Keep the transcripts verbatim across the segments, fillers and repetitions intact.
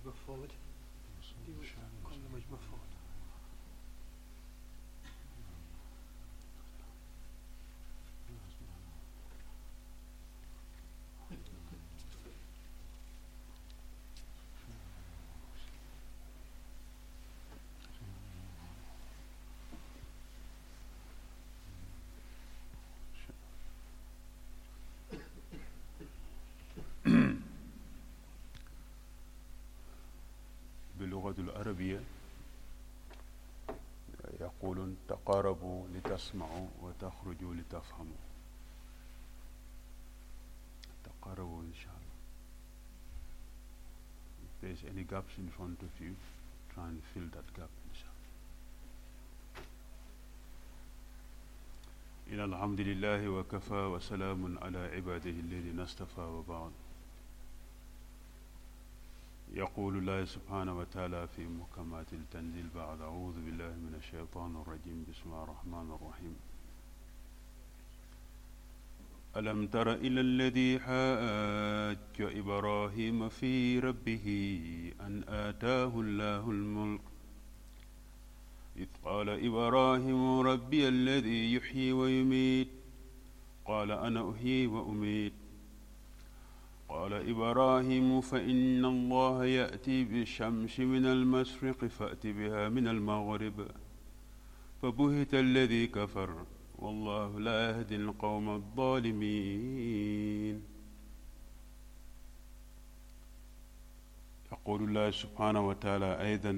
مجموع forward. كل مجموع forward. باللغة العربية يقولون تقاربوا لتسمعوا وتخرجوا لتفهموا. تقاربوا إن شاء الله. If there is any gaps in front of you, try and fill that gap inshallah. إن الحمد لله وكفى وسلام على عباده الذين اصطفى وبعد. يقول الله سبحانه وتعالى في محكمات التنزيل بعد أعوذ بالله من الشيطان الرجيم بسم الله الرحمن الرحيم. ألم تر إلى الذي حاج إبراهيم في ربه أن آتاه الله الملك إذ قال إبراهيم ربي الذي يحيي ويميت قال أنا أحيي وأميت قال إبراهيم فإن الله يأتي بالشمس من المشرق فأت بها من المغرب فبهت الذي كفر والله لا يهدي القوم الظالمين. يقول الله سبحانه وتعالى أيضا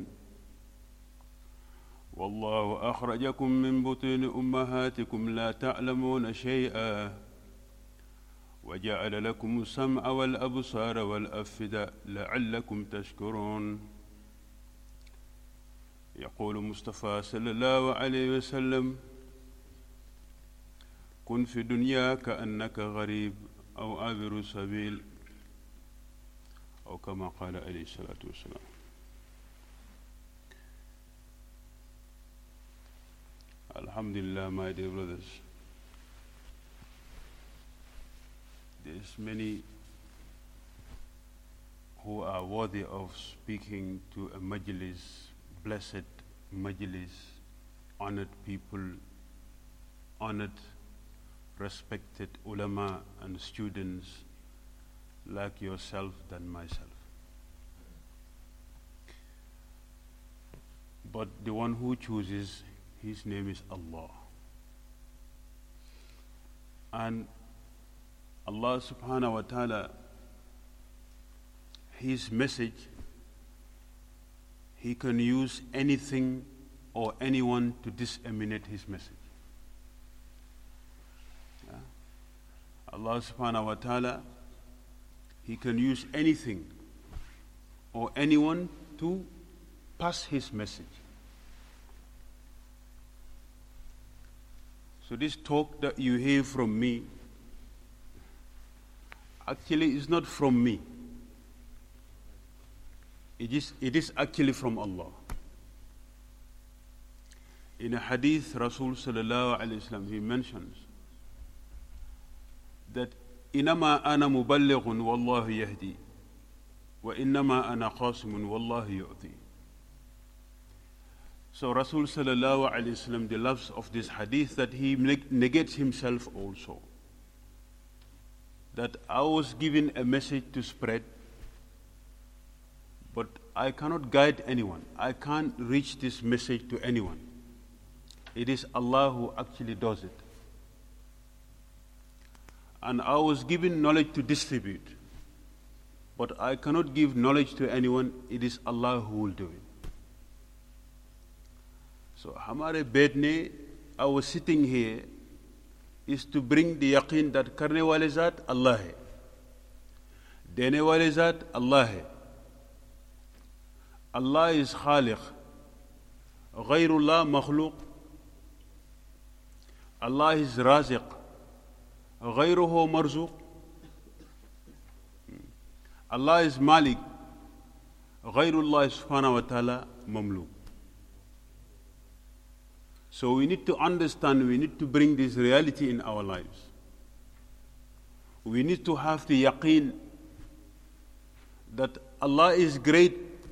والله أخرجكم من بطون أمهاتكم لا تعلمون شيئا وجعل لكم السمع والأبصار والأفئدة لعلكم تشكرون. يقول مصطفى صلى الله عليه وسلم كن في الدنيا كأنك غريب أو عابر سبيل أو كما قال عليه الصلاة والسلام. Alhamdulillah, my dear brothers, there's many who are worthy of speaking to a majlis, blessed majlis, honored people, honored, respected ulama and students like yourself than myself. But the one who chooses, his name is Allah. And Allah subhanahu wa ta'ala, his message, he can use anything or anyone to disseminate his message. Yeah? Allah subhanahu wa ta'ala, he can use anything or anyone to pass his message. So this talk that you hear from me actually is not from me. It is, it is actually from Allah. In a hadith, Rasul sallallahu alayhi wa sallam, he mentions that إنما أنا مبلغ والله يهدي وإنما أنا قاسم والله يؤذي. So Rasul sallallahu alayhi wa sallam, the loves of this hadith, that he negates himself also. That I was given a message to spread, but I cannot guide anyone. I can't reach this message to anyone. It is Allah who actually does it. And I was given knowledge to distribute, but I cannot give knowledge to anyone. It is Allah who will do it. So, hamare bedne, I was sitting here, is to bring the yaqeen that karne wale zat Allah hai, dene wale zat Allah hai. Allah is khaliq, ghayrullah makhluq. Allah is raziq, ghayruhu marzuq. Allah is malik, ghayrullah subhanahu wa ta'ala mamluk. So we need to understand, we need to bring this reality in our lives. We need to have the yaqeen that Allah is great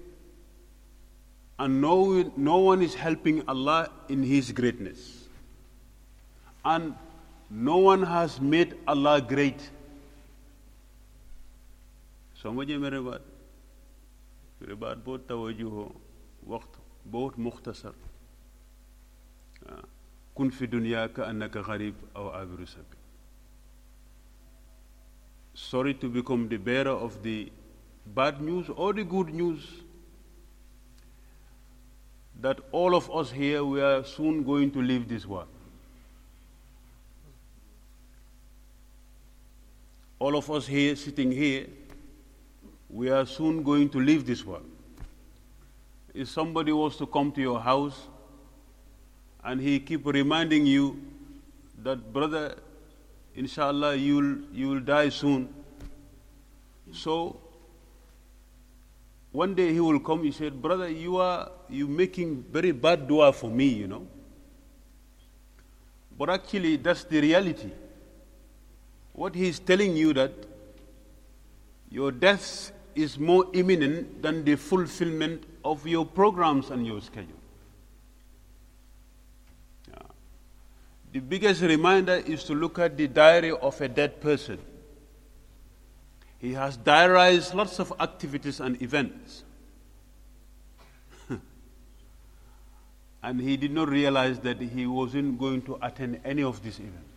And no, no one is helping Allah in His greatness. And no one has made Allah great. So مجھے میرے بات میرے بات بہت توجہ ہو وقت بہت مختصر كن في دنيا كأنك غريب أو عابر سبيل. Sorry to become the bearer of the bad news or the good news that all of us here, we are soon going to leave this world. All of us here, sitting here, we are soon going to leave this world. If somebody was to come to your house and he keep reminding you that, brother, inshallah, you'll, you'll die soon. So, one day he will come, he said, brother, you are you making very bad dua for me, you know. But actually, that's the reality. What he is telling you that your death is more imminent than the fulfillment of your programs and your schedule. Yeah. The biggest reminder is to look at the diary of a dead person. He has diarized lots of activities and events. And he did not realize that he wasn't going to attend any of these events.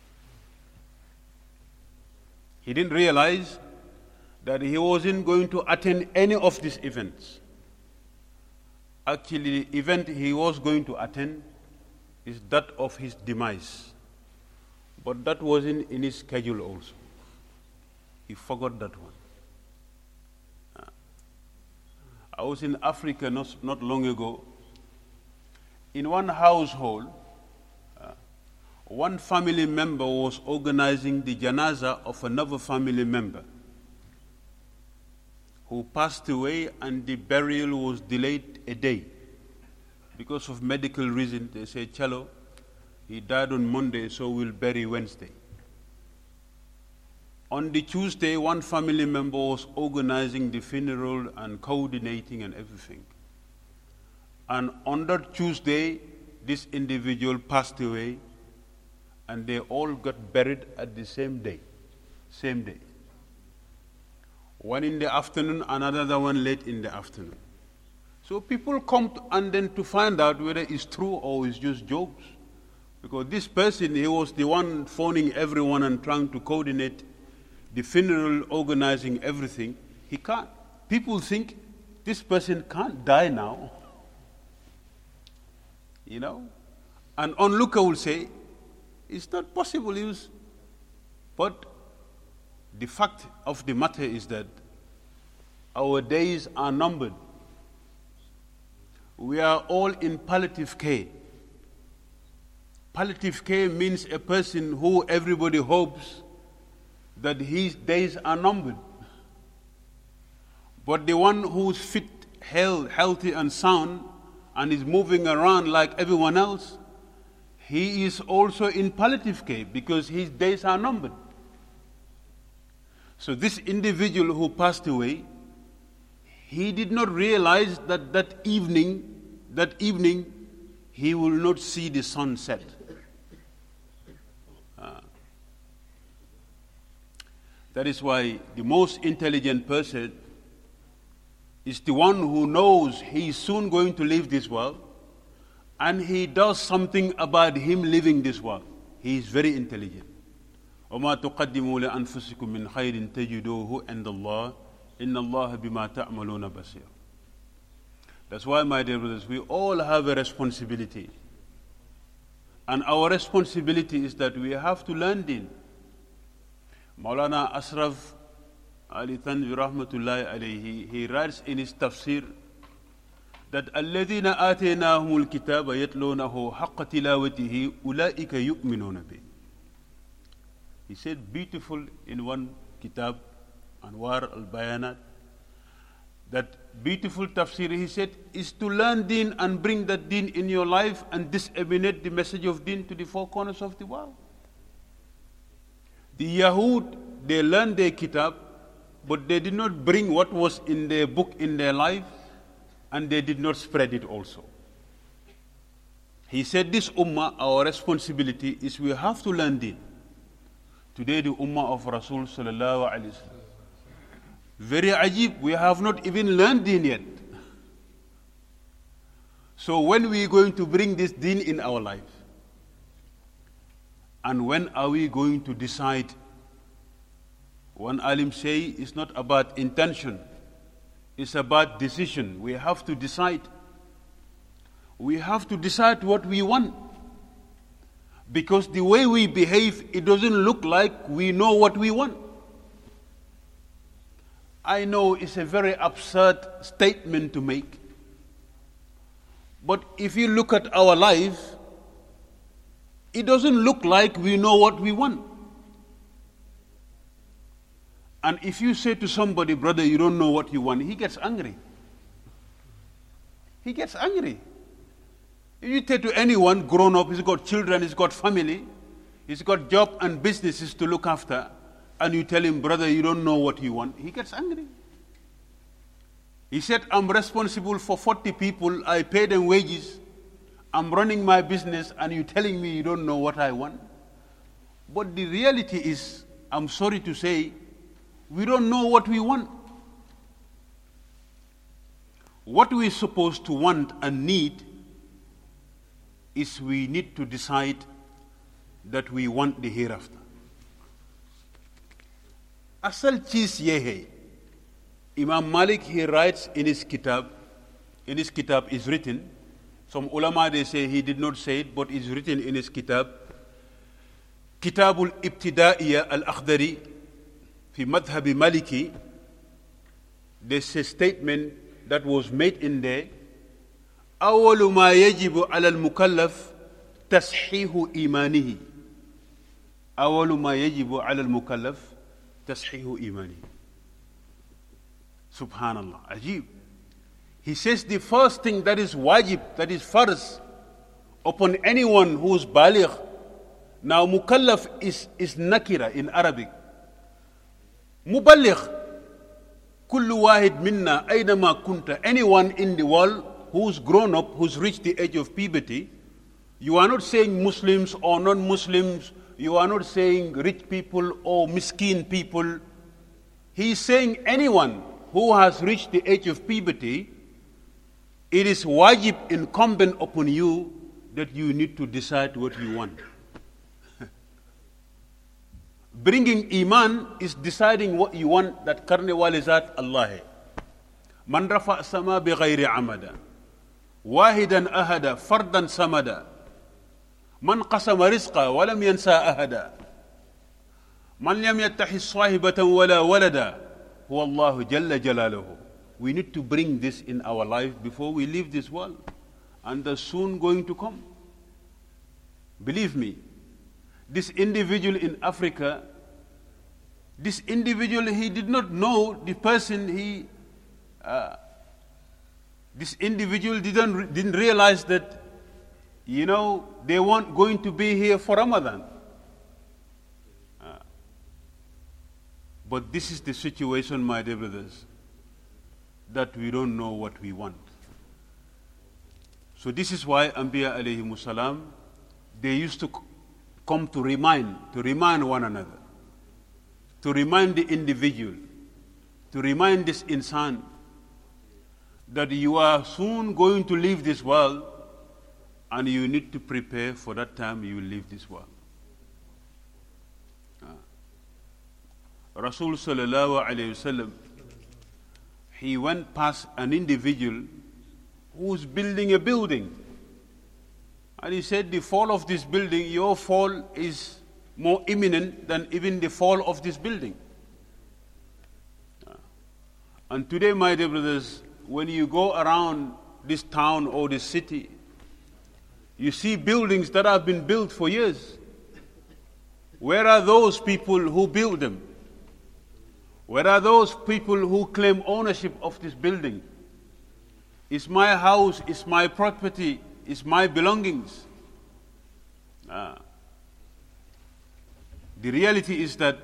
He didn't realize that he wasn't going to attend any of these events. Actually, the event he was going to attend is that of his demise. But that wasn't in his schedule also. He forgot that one. Uh, I was in Africa not, not long ago. In one household, uh, one family member was organizing the janaza of another family member who passed away, and the burial was delayed a day. Because of medical reason, they said, Chalo, he died on Monday, so we'll bury Wednesday. On the Tuesday, one family member was organizing the funeral and coordinating and everything. And on that Tuesday, this individual passed away, and they all got buried at the same day, same day. One in the afternoon, another one late in the afternoon. So people come to, and then to find out whether it's true or it's just jokes. Because this person, he was the one phoning everyone and trying to coordinate the funeral, organizing everything. He can't. People think this person can't die now. You know? An onlooker will say, it's not possible. It was, but the fact of the matter is that our days are numbered. We are all in palliative care. Palliative care means a person who everybody hopes that his days are numbered. But the one who's fit, health, healthy and sound and is moving around like everyone else, he is also in palliative care because his days are numbered. So this individual who passed away, he did not realize that that evening, that evening, he will not see the sun set. Uh, that is why the most intelligent person is the one who knows he is soon going to leave this world, and he does something about him leaving this world. He is very intelligent. وَمَا تُقَدِّمُوا لَأَنفُسِكُم مِّنْ خَيْرٍ تَجِدُوهُ عِندَ اللَّهِ إِنَّ اللَّهَ بِمَا تَعْمَلُونَ بَصِيرٌ. That's why, my dear brothers, we all have a responsibility. And our responsibility is that we have to learn Deen. Maulana Ashraf Ali Thanvi Rahmatullahi alayhi, he writes in his tafsir that الَّذِينَ آتَيْنَاهُمُ الْكِتَابَ يَتْلُونَهُ حَقَّ تِلَاوَتِهِ أُولَٰئِكَ يُؤْمِنُونَ بِهِ. He said beautiful in one kitab, Anwar al-Bayanat, that beautiful tafsir, he said, is to learn Deen and bring that Deen in your life and disseminate the message of Deen to the four corners of the world. The Yahud, they learned their kitab, but they did not bring what was in their book in their life. and they did not spread it also. He said, this ummah, our responsibility is we have to learn deen. Today the ummah of Rasul sallallahu alayhi wa sallam, very ajib, we have not even learned deen yet. So when we are going to bring this deen in our life? And when are we going to decide? One alim say it's not about intention, it's about decision. We have to decide. We have to decide what we want. Because the way we behave, it doesn't look like we know what we want. I know it's a very absurd statement to make. But if you look at our life, it doesn't look like we know what we want. And if you say to somebody, brother, you don't know what you want, he gets angry. He gets angry. If you say to anyone, grown up, he's got children, he's got family, he's got job and businesses to look after, and you tell him, brother, you don't know what you want, he gets angry. He said, I'm responsible for forty people, I pay them wages, I'm running my business, and you're telling me you don't know what I want. But the reality is, I'm sorry to say, we don't know what we want. What we're supposed to want and need is we need to decide that we want the hereafter. Asal cheez ye hai. Imam Malik, he writes in his kitab, in his kitab is written, some ulama they say he did not say it, but it's written in his kitab, Kitabul Ibtidaiya al-Akhdari fi Madhhabi Maliki. There's a statement that was made in there, أول ما يجب على المكلف تصحيح إيمانه. أول ما يجب على المكلف تصحيح إيمانه. Subhanallah, ajib. He says the first thing that is wajib, that is farz, upon anyone who is baligh. Now mukallaf is, is nakira in Arabic. Muballigh, kullu wahid minna, aynama kunta, anyone in the world who's grown up, who's reached the age of puberty. You are not saying Muslims or non-Muslims, you are not saying rich people or miskin people. He is saying anyone who has reached the age of puberty, it is wajib, incumbent upon you that you need to decide what you want. Bringing iman is deciding what you want, that karne wale zat Allah hai. Man rafa sama bi ghayri amada, wahidan ahada, fardan samada, man qasama rizqa walam yansa ahada, man lam yattahi sahibatan wala walada, huwa Allahu jalla jalaluhu. We need to bring this in our life before we leave this world, and they're soon going to come. Believe me, this individual in Africa, this individual, he did not know the person he, uh, this individual didn't, didn't realize that, you know, they weren't going to be here for Ramadan. Uh, but this is the situation, my dear brothers, that we don't know what we want. So this is why Anbiya alayhimu salam, they used to come to remind, to remind one another, to remind the individual, to remind this insan that you are soon going to leave this world and you need to prepare for that time you will leave this world. Uh, Rasul sallallahu alayhi wasallam, he went past an individual who was building a building. And he said, the fall of this building, your fall is more imminent than even the fall of this building. And today, my dear brothers, when you go around this town or this city, you see buildings that have been built for years. Where are those people who built them? Where are those people who claim ownership of this building? It's my house, it's my property, it's my belongings. Ah. The reality is that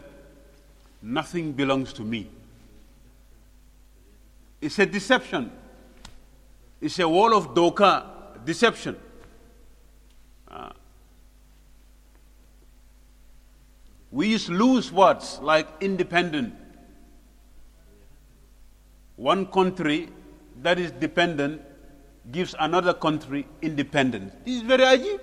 nothing belongs to me. It's a deception. It's a wall of doka, deception. Uh, we use loose words like independent. One country that is dependent gives another country independence. This is very ajib.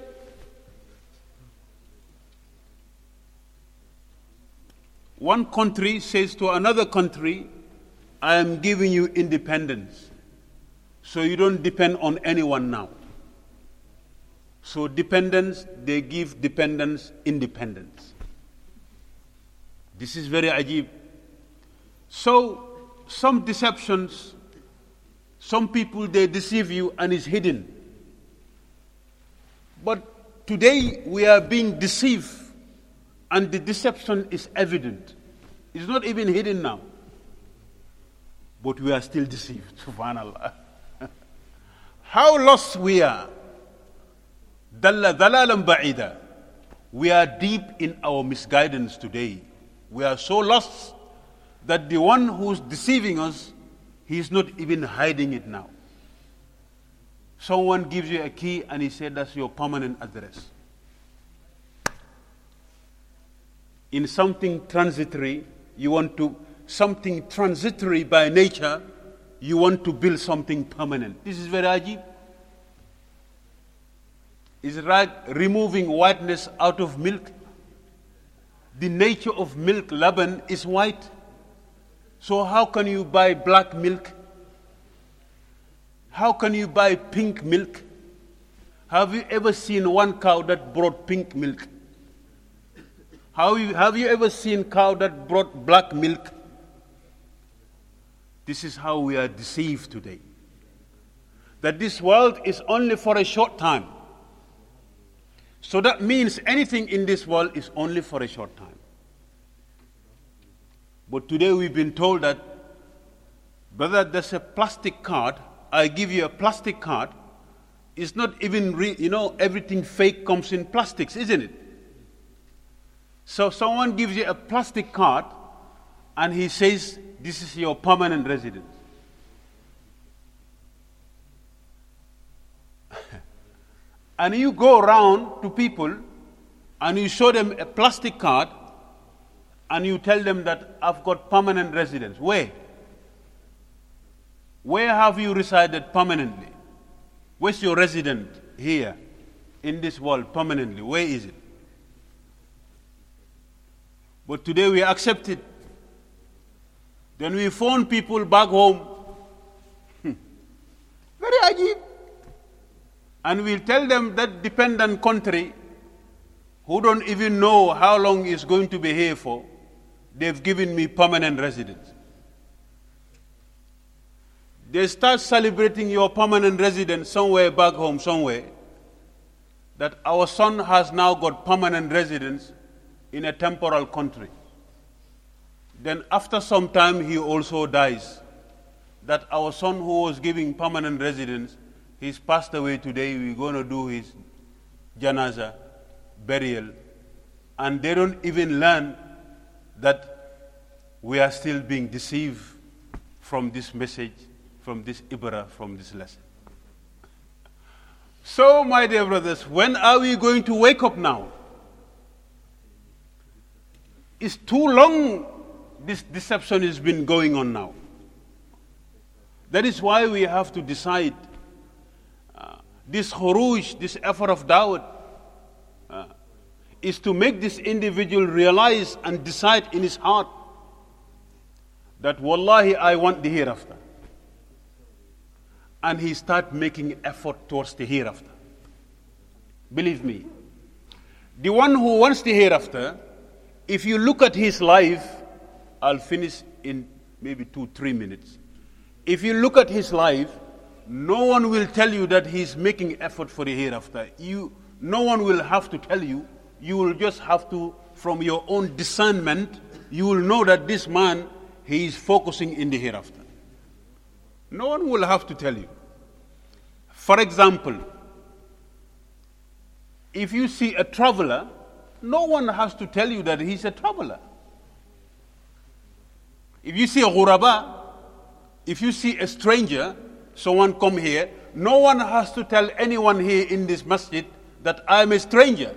One country says to another country, I am giving you independence, so you don't depend on anyone now. So dependence, they give dependence independence. This is very ajib. So some deceptions, some people, they deceive you and it's hidden. But today we are being deceived and the deception is evident. It's not even hidden now. But we are still deceived, subhanallah. How lost we are. Dalla dalalan ba'ida. We are deep in our misguidance today. We are so lost that the one who's deceiving us, he is not even hiding it now. Someone gives you a key and he said that's your permanent address. In something transitory, you want to, something transitory by nature, you want to build something permanent. This is very ajib. It's like removing whiteness out of milk. The nature of milk, laban, is white. So how can you buy black milk? How can you buy pink milk? Have you ever seen one cow that brought pink milk? How you, have you ever seen a cow that brought black milk? This is how we are deceived today. That this world is only for a short time. So that means anything in this world is only for a short time. But today we've been told that, brother, there's a plastic card. I give you a plastic card. It's not even, re- you know, everything fake comes in plastics, isn't it? So someone gives you a plastic card and he says, this is your permanent residence. And you go around to people and you show them a plastic card and you tell them that I've got permanent residence. Where? Where have you resided permanently? Where's your resident here in this world permanently? Where is it? But today we accept it. Then we phone people back home. Hmm. Very ajib. And we'll tell them that dependent country who don't even know how long it's going to be here for, they've given me permanent residence. They start celebrating your permanent residence somewhere back home, somewhere, that our son has now got permanent residence in a temporal country. Then after some time he also dies. That our son who was giving permanent residence, he's passed away today, we're going to do his janaza, burial, and they don't even learn that we are still being deceived from this message, from this ibra, from this lesson. So, my dear brothers, when are we going to wake up now? It's too long this deception has been going on now. That is why we have to decide uh, this khuruj, this effort of dawah, uh, is to make this individual realize and decide in his heart that wallahi I want the hereafter. And he start making effort towards the hereafter. Believe me, the one who wants the hereafter, if you look at his life, I'll finish in maybe two, three minutes. If you look at his life, no one will tell you that he's making effort for the hereafter. You, no one will have to tell you. You will just have to, from your own discernment, you will know that this man, he is focusing in the hereafter. No one will have to tell you. For example, if you see a traveler, no one has to tell you that he's a traveler. If you see a ghuraba, if you see a stranger, someone come here, no one has to tell anyone here in this masjid that I'm a stranger.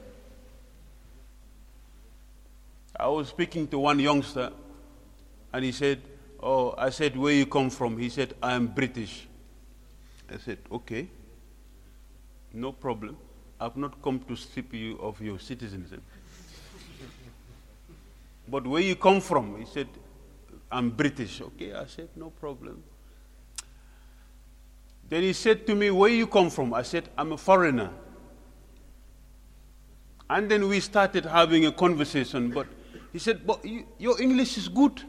I was speaking to one youngster, and he said, oh, I said, where you come from? He said, I'm British. I said, okay, no problem. I've not come to strip you of your citizenship. But where you come from? He said, I'm British. Okay, I said, no problem. Then he said to me, where you come from? I said, I'm a foreigner. And then we started having a conversation, but he said, but you, your English is good.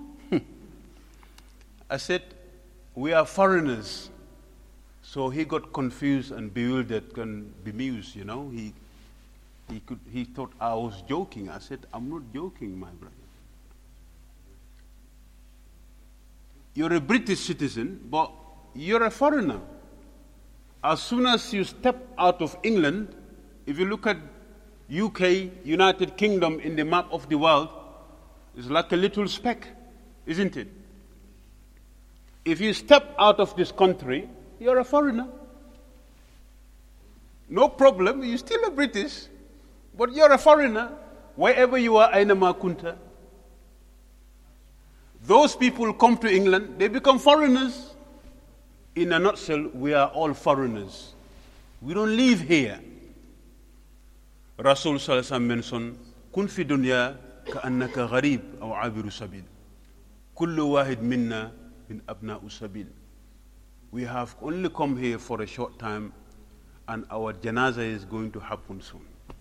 I said, we are foreigners. So he got confused and bewildered and bemused, you know. He, he, could, he thought I was joking. I said, I'm not joking, my brother. You're a British citizen, but you're a foreigner. As soon as you step out of England, if you look at U K, United Kingdom in the map of the world, it's like a little speck, isn't it? If you step out of this country, you're a foreigner. No problem, you're still a British, but you're a foreigner, wherever you are, aynama kunta. Those people come to England, they become foreigners. In a nutshell, we are all foreigners. We don't live here. Rasul sallallahu alaihi wasallam mentioned, kun fi dunya ka'annaka gharib aw abiru sabil. Kullu wahid minna min abna'u sabil. We have only come here for a short time, and our janaza is going to happen soon.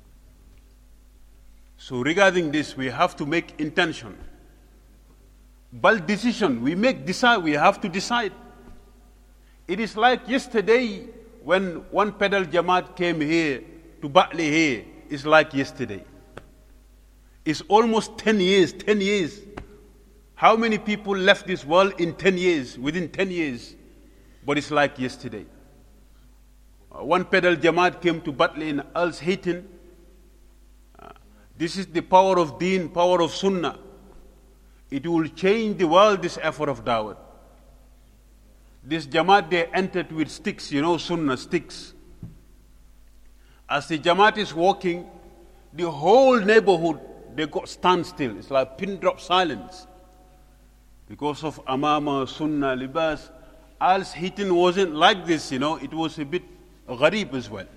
So regarding this, we have to make intention. But decision, we make decide, we have to decide. It is like yesterday when one pedal Jamaat came here to Batley here. It's like yesterday. It's almost ten years, ten years. How many people left this world in ten years, within ten years? But it's like yesterday. Uh, one pedal Jamaat came to Batley in Alshayton. Uh, this is the power of Deen, power of Sunnah. It will change the world, this effort of Dawah. This Jamaat, they entered with sticks, you know, Sunnah, sticks. As the Jamaat is walking, the whole neighborhood, they got stand still. It's like pin drop silence. Because of Amama, Sunnah, Libas, Alshayton wasn't like this, you know, it was a bit gharib as well.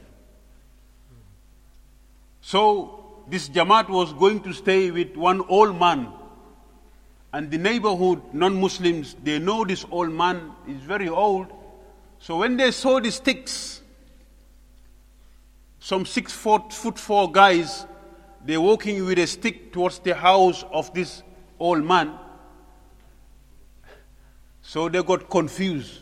So, this Jamaat was going to stay with one old man. And the neighborhood, non-Muslims, they know this old man is very old. So when they saw the sticks, some six foot, foot four guys, they're walking with a stick towards the house of this old man. So they got confused.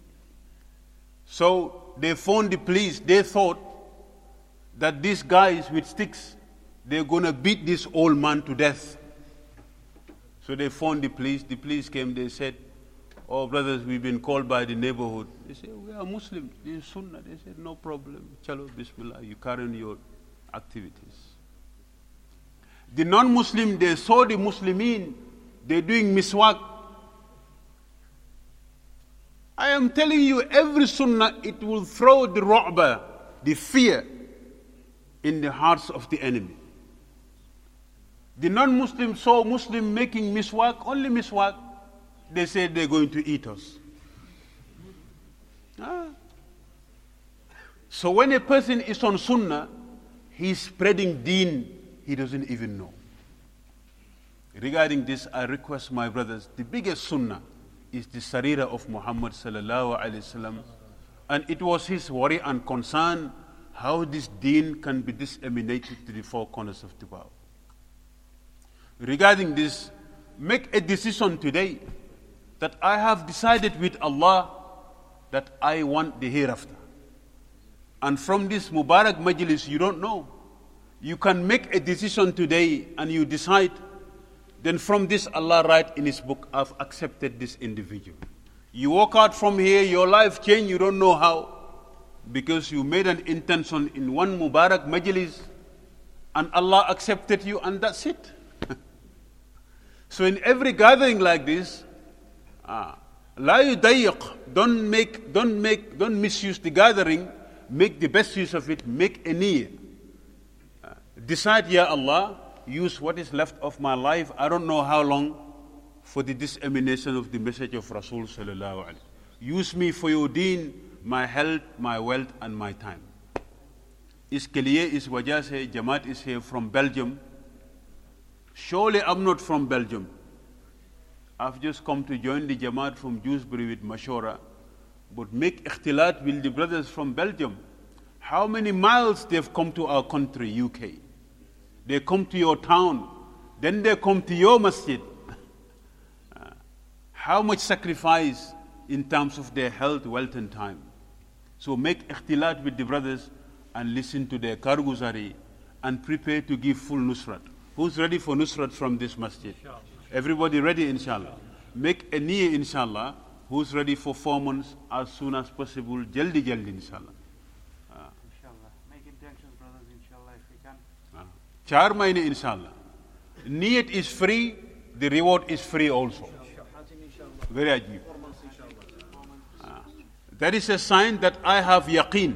So they phoned the police. They thought that these guys with sticks, they're going to beat this old man to death. So they phoned the police. The police came. They said, oh, brothers, we've been called by the neighborhood. They said, we are Muslims. This is Sunnah. They said, no problem. Chalo, Bismillah. You carry on your activities. The non-Muslim, they saw the Muslimin. They're doing miswak. I am telling you, every Sunnah, it will throw the ru'ba, the fear, in the hearts of the enemy. The non-Muslim saw Muslim making miswak, only miswak. They said they're going to eat us. Ah. So when a person is on Sunnah, he's spreading deen, he doesn't even know. Regarding this, I request my brothers, the biggest Sunnah is the Sarira of Muhammad sallallahu alaihi wasallam, and it was his worry and concern how this deen can be disseminated to the four corners of the world. Regarding this, make a decision today that I have decided with Allah that I want the hereafter. And from this Mubarak Majlis, you don't know. You can make a decision today and you decide. Then from this, Allah write in His book, I've accepted this individual. You walk out from here, your life changed, you don't know how. Because you made an intention in one Mubarak Majlis and Allah accepted you and that's it. So in every gathering like this, ah, La yudayiq, don't make, don't make, don't misuse the gathering, make the best use of it, make a niyyah. Uh, decide, Ya Allah, use what is left of my life, I don't know how long, for the dissemination of the message of Rasul sallallahu alaihi. Use me for your deen, my health, my wealth, and my time. इसके लिए इस वजह से जमात is here from Belgium. Surely I'm not from Belgium. I've just come to join the Jamaat from Dewsbury with Mashora. But make ikhtilat with the brothers from Belgium. How many miles they've come to our country, U K? They come to your town. Then they come to your masjid. Uh, how much sacrifice in terms of their health, wealth, and time. So make ikhtilat with the brothers and listen to their karguzari and prepare to give full nusrat. Who's ready for nusrat from this masjid? Everybody ready, inshallah? Make a niyyah, inshallah. Who's ready for four months as soon as possible? Jaldi, jaldi, inshallah. Uh, inshallah. Make intentions, brothers, inshallah, if we can. Uh, Char mahine, inshallah. Niyat is free, the reward is free also. Very ajib. Uh, that is a sign that I have yaqeen.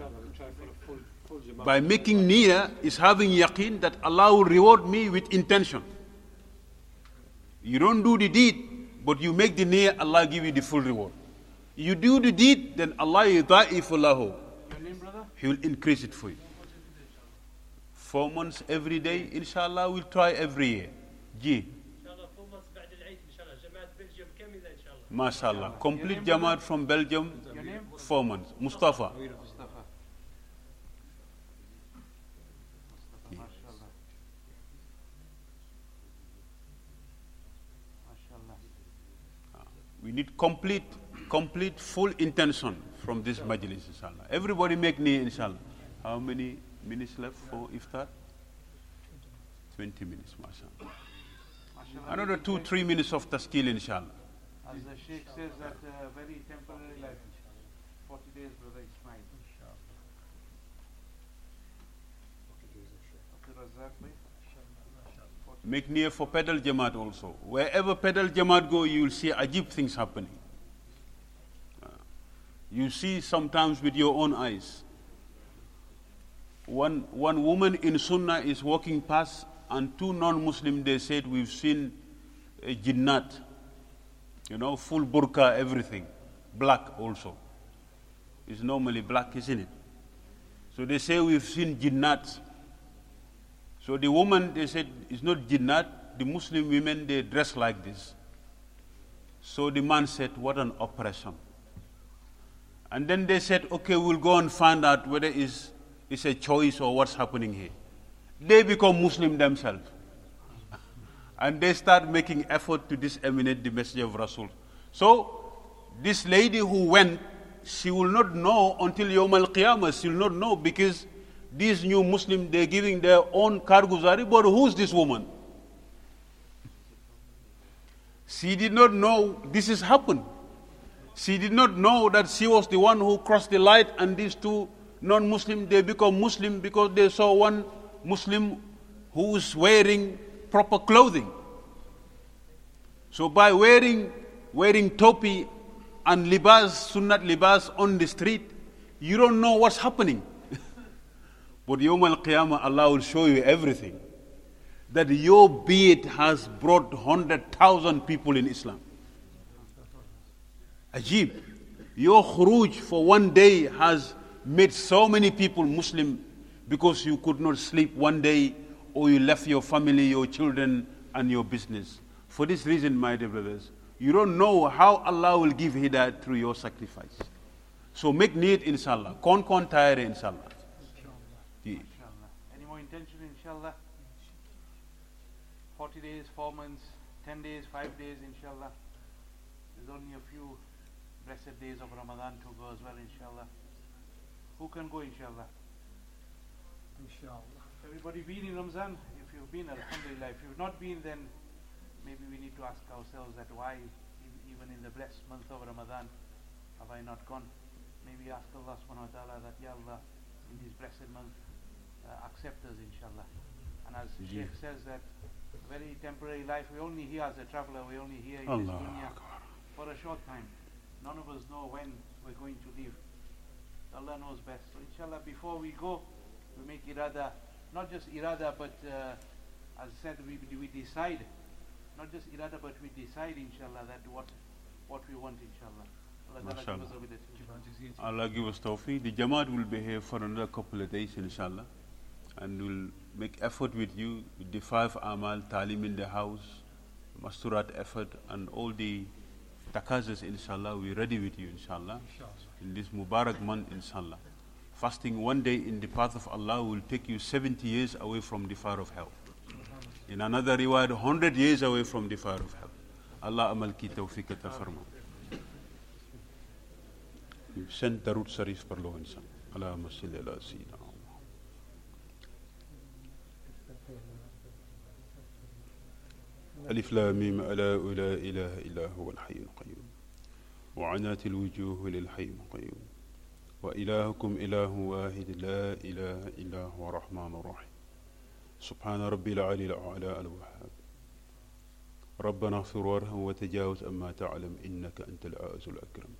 By making niyyah is having yaqeen that Allah will reward me with intention. You don't do the deed, but you make the niyyah, Allah give you the full reward. You do the deed, then Allah yudha'ifu lahu. Your name, brother? He will increase it for you. Four months every day, inshallah, we'll try every year. Ji. MashaAllah. Complete Jamaat from Belgium, four months. Mustafa. We need complete, complete, full intention from this majlis, inshallah. Everybody make niyyah, inshallah. How many minutes left for iftar? Twenty minutes, mashallah. Another two, three minutes of taskil, inshallah. As the Sheikh says, that uh, very temporary life. Forty days, brother, it's fine. Make niyyah for pedal jamaat also. Wherever pedal jamaat go, you will see ajib things happening. Uh, you see sometimes with your own eyes. One, one woman in Sunnah is walking past, and two non-Muslims, they said, we've seen a jinnat. You know, full burqa, everything. Black also. It's normally black, isn't it? So they say, we've seen jinnat. So the woman, they said, it's not jinnat. The Muslim women, they dress like this. So the man said, what an oppression. And then they said, okay, we'll go and find out whether it's, it's a choice or what's happening here. They become Muslim themselves. And they start making effort to disseminate the message of Rasul. So this lady who went, she will not know until Yawm al-Qiyamah. She will not know because these new Muslims, they're giving their own karguzari, but who's this woman? She did not know this has happened. She did not know that she was the one who crossed the light, and these two non-Muslims, they become Muslim because they saw one Muslim who's wearing proper clothing. So by wearing, wearing topi and libas, sunnat libas on the street, you don't know what's happening. But Yawm al-Qiyamah, Allah will show you everything. That your beard has brought one hundred thousand people in Islam. Ajib. Your khuruj for one day has made so many people Muslim because you could not sleep one day, or you left your family, your children, and your business. For this reason, my dear brothers, you don't know how Allah will give hidayah through your sacrifice. So make need, inshallah. Kon kon tayre, inshallah. Inshallah. Any more intention, inshallah? forty days, four months, ten days, five days, inshallah. There's only a few blessed days of Ramadan to go as well, inshallah. Who can go, inshallah? Inshallah. Everybody been in Ramzan? If you've been, alhamdulillah. If you've not been, then maybe we need to ask ourselves that why, even in the blessed month of Ramadan, have I not gone? Maybe ask Allah subhanahu wa ta'ala that, Ya Allah, in this blessed month, uh, accept us, inshallah. And as the Shaykh says that very temporary life, we only here as a traveler, we only here in this Allah dunya. for a short time. None of us know when we're going to leave. Allah knows best. So inshallah, before we go, we make irada, not just irada, but uh, as I said, we, we decide, not just irada, but we decide, inshallah, that what what we want, inshallah. Allah Ta'ala give us ability. Allah give us tawfiq. The Jamaat will be here for another couple of days, inshallah. And we'll make effort with you with the five amal, talim in the house, masturat effort, and all the takazas, inshallah. We're ready with you, inshallah. In this Mubarak month, inshallah. Fasting one day in the path of Allah will take you seventy years away from the fire of hell. In another riwayat, one hundred years away from the fire of hell. Allah amal ki tawfiq ata farma. Send Darud Sharif par lo insan. Allahumma salli ala sayyidina. ألف لام ميم ألا لا إله إلا هو الحي القيوم وعنات الوجوه للحي القيوم وإلهكم إله واحد لا إله إلا هو الرحمن الرحيم سبحان ربي العلي الأعلى الوهاب ربنا اغفر وارحم وتجاوز أما تعلم إنك أنت العز الأكرم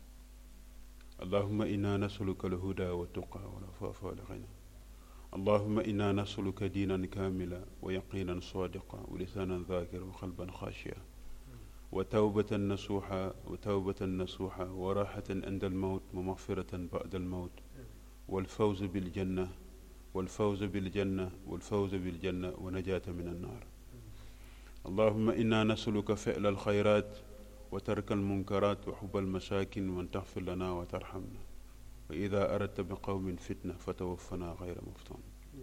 اللهم إنا نسألك الهدى والتقى والعفاف والغنى اللهم إنا نسألك دينا كاملا ويقينا صادقا ولسانا ذاكرا وقلبا خاشعا وتوبة نصوحا وتوبة نصوحا وراحة عند الموت ومغفرة بعد الموت والفوز بالجنة والفوز بالجنة والفوز بالجنة ونجاة من النار اللهم إنا نسألك فعل الخيرات وترك المنكرات وحب المساكن وأن تغفر لنا وترحمنا وإذا أردت بقوم فتنة فتوفنا غير مفتون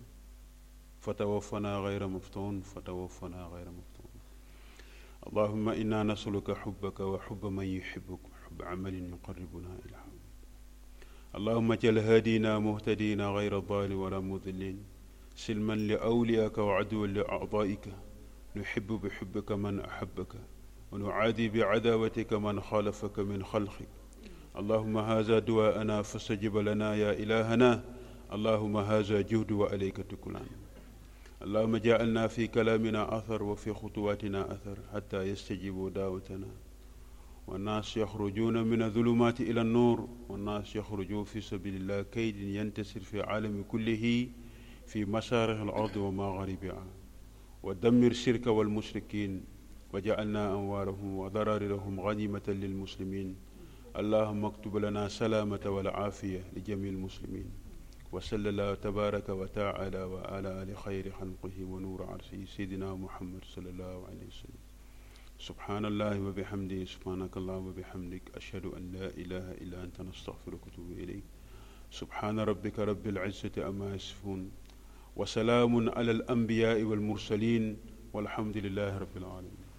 فتوفنا غير مفتون فتوفنا غير مفتون اللهم إنا نسألك حبك وحب من يحبك وحب عمل يقربنا إلى حبك اللهم اجعل هادينا مهتدين غير ضال ولا مضلين سلما لأولياك وعدوا لأعضائك نحب بحبك من أحبك ونعادي بعداوتك من خالفك من خلقك اللهم هذا دعاءنا فاستجب لنا يا إلهنا اللهم هذا جهد وعليك تكلان اللهم جعلنا في كلامنا أثر وفي خطواتنا أثر حتى يستجيبوا دعوتنا والناس يخرجون من الظلمات إلى النور والناس يخرجون في سبيل الله كيد ينتصر في عالم كله في مشارق الأرض ومغاربها ودمر الشرك والمشركين وجعلنا أموالهم وضرارهم غنيمة للمسلمين اللهم اكتب لنا سلامة والعافية لجميع المسلمين وصلى الله تبارك وتعالى وعلى آل خير خلقه ونور عرشه سيدنا محمد صلى الله عليه وسلم سبحان الله وبحمده سبحانك اللهم وبحمدك أشهد أن لا إله إلا أنت نستغفرك ونتوب إليك سبحان ربك رب العزة أما يصفون وسلام على الأنبياء والمرسلين والحمد لله رب العالمين